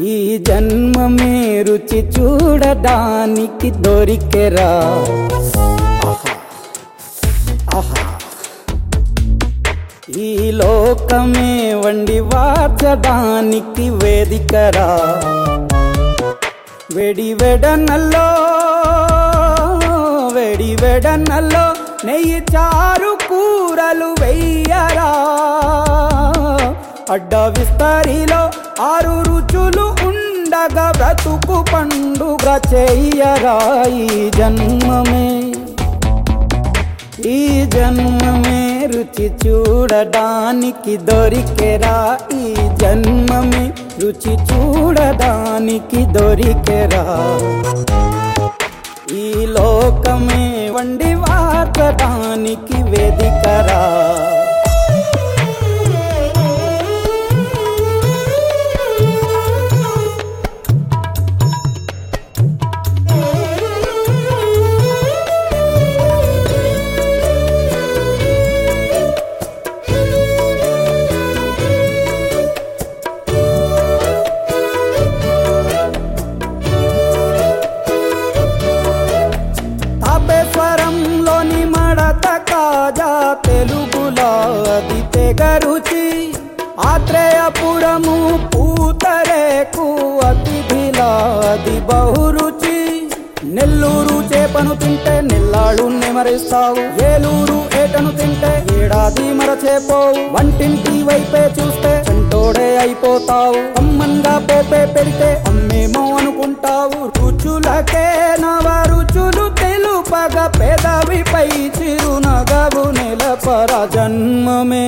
ఈ జన్మమే రుచి చూడడానికి దొరికెరా. ఈ లోకమే వండి వార్చడానికి వేదికరా. వేడి వెడనల్లో నెయ్యి చారు కూరలు వెయ్యరా. అడ్డ విస్తరిలో 6 రుచులు ఉండగా బ్రతుకు పండుగ చెయ్యరా. ఈ జన్మమే రుచి చూడడానికి దొరికెరా. ఈ జన్మమే రుచి చూడడానికి దొరికెరా. ఈ లోకమే వండి వార్చడానికి వేదికరా. స్వరంలోని మడత కాజా తెలుగులో అది తెగ రుచి. ఆత్రేయపురము పూతరేకు అతిథిలా అది బహురుచి. నెల్లూరు చేపను తింటే నెల్లాళ్ళు నెమరిస్తావు. ఏలూరు ఏటను తింటే ఏడాది మరచేపోవు. వంటింటి వైపే చూస్తే చెంటోడే అయిపోతావు. అమ్మంగా పోపే పెడితే అమ్మేమో అనుకుంటావు. రుచులకే నవ రుచులు తెలుపగ పెదవిపై చిరునగవు నెలపర. జన్మమే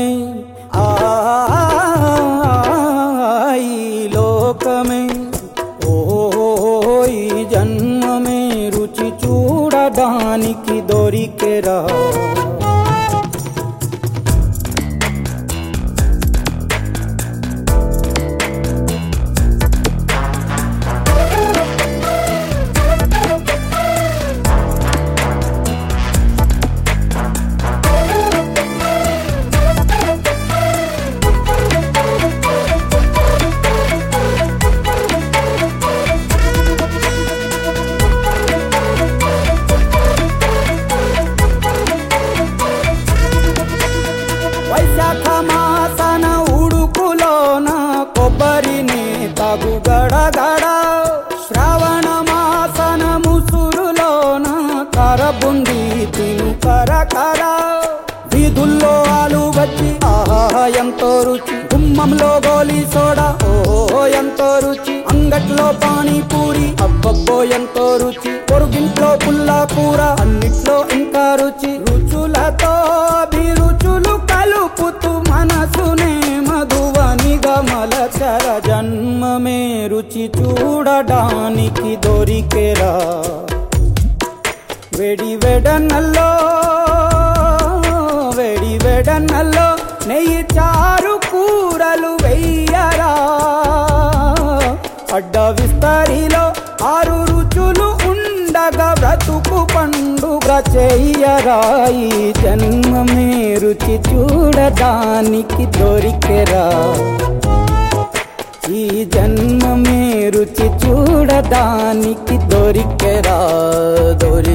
ఈ లోకమే ఈ జన్మమే రుచి చూడడానికి దొరికెరా. వైశాఖ మాసన ఉడుకులోన కొబ్బరిని తాగు గడగడ. శ్రావణ మాసన ముసురులోన కరబుంది తిను కరకర. వీధుల్లో ఆలు వచ్చి ఆహా ఎంతో రుచి. గుమ్మంలో గోలీ సోడా ఓహో ఎంతో రుచి. అంగట్లో పానీపూరి అబ్బబ్బో ఎంతో రుచి. పొరుగింట్లో పుల్లా కూర అన్నిట్లో ఇంకా రుచి. రుచులతో అభిరుచులు కలుపుతూ మనసునే మధువనిగా మలచర. జన్మమే రుచి చూడడానికి దొరికెరా. వేడి వెడనల్లో నెయ్యి చారు కూరలు వెయ్యరా. అడ్డ విస్తరిలో 6 రుచులు ఉండగా బ్రతుకు పండుగ చెయ్యరా. ఈ జన్మమే రుచి చూడడానికి దొరికెరా. ఈ జన్మమే రుచి చూడడానికి దొరికెరా.